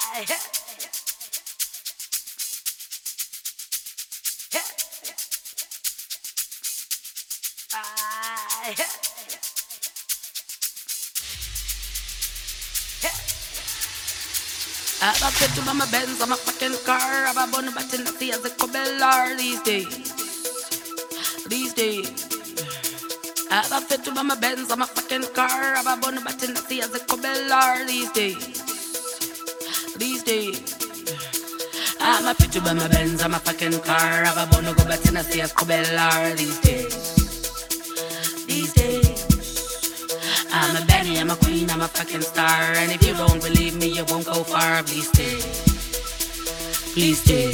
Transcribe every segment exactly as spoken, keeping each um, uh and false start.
I have fit to buy my Benz, I'm a fucking car. I have a bun but in the sea as a cobellar these days. These days. I have fit to buy my Benz, I'm a fucking car. I have a bun but in the sea as a cobellar these days. These days. I'm a fit to buy my Benz, I'm a fucking car. I have a bun go but in the sea as cobellar these days. These days. I'm a Benny, I'm a queen, I'm a fucking star. And if you don't believe me, you won't go far. Please stay, please stay.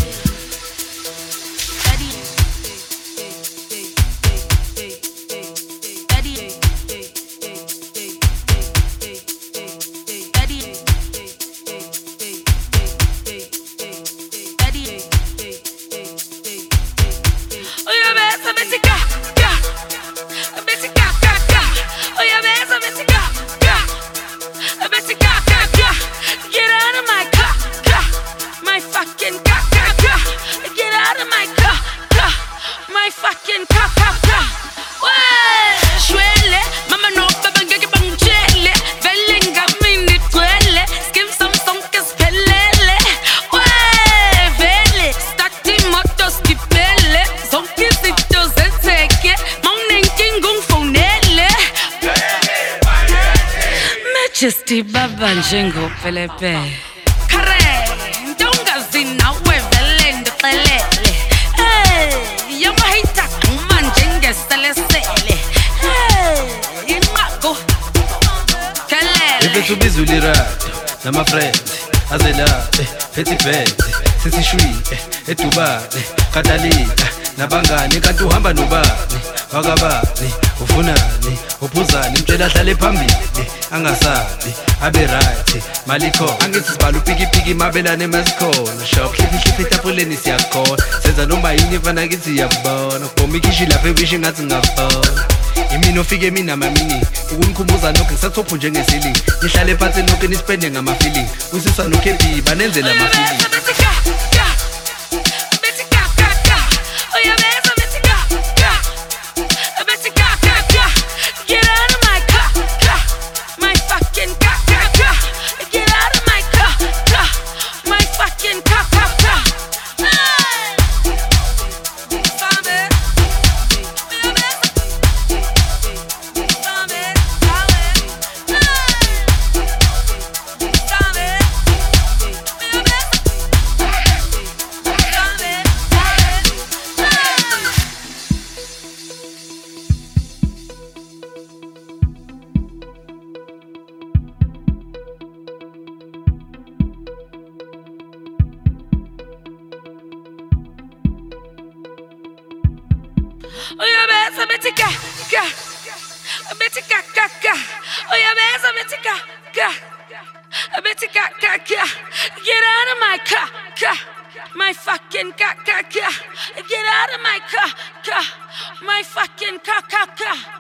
Majesty baba njengo pelepe Kare ndonga zina wevele ndokelele Hey yamahita kuma njenge selesele Hey imako Kelele Ibe tubizuli radio Nama friends Azela Feti feti Sisi shui Etubane Katali Nabangani kanti uhamba nobani Wakabani ufunani uphuzani mtshela hlale phambili angasabi abe right malikho angithi sibala upiki piki mabelane masikhona shop hlipi hlipi tafuleni siyakhona senza noma yini fana kithi yabona bomi kishi lapha ebishi ngathi ngabona imini ofike mina mamini ukungikhumbuza nokho ngisathophu njengesili nihlale phansi nokho nispende ngama feeling usisa nokho ebiba nenzela ama feeling Oh yeah, man, so bitty ga ga, a bitty ga ga ga. Oh yeah, man, so bitty ga ga, a bitty ga ga ga. Get out of my car, car, my fucking car, car, car. Get out of my car, car, my fucking car, car, car.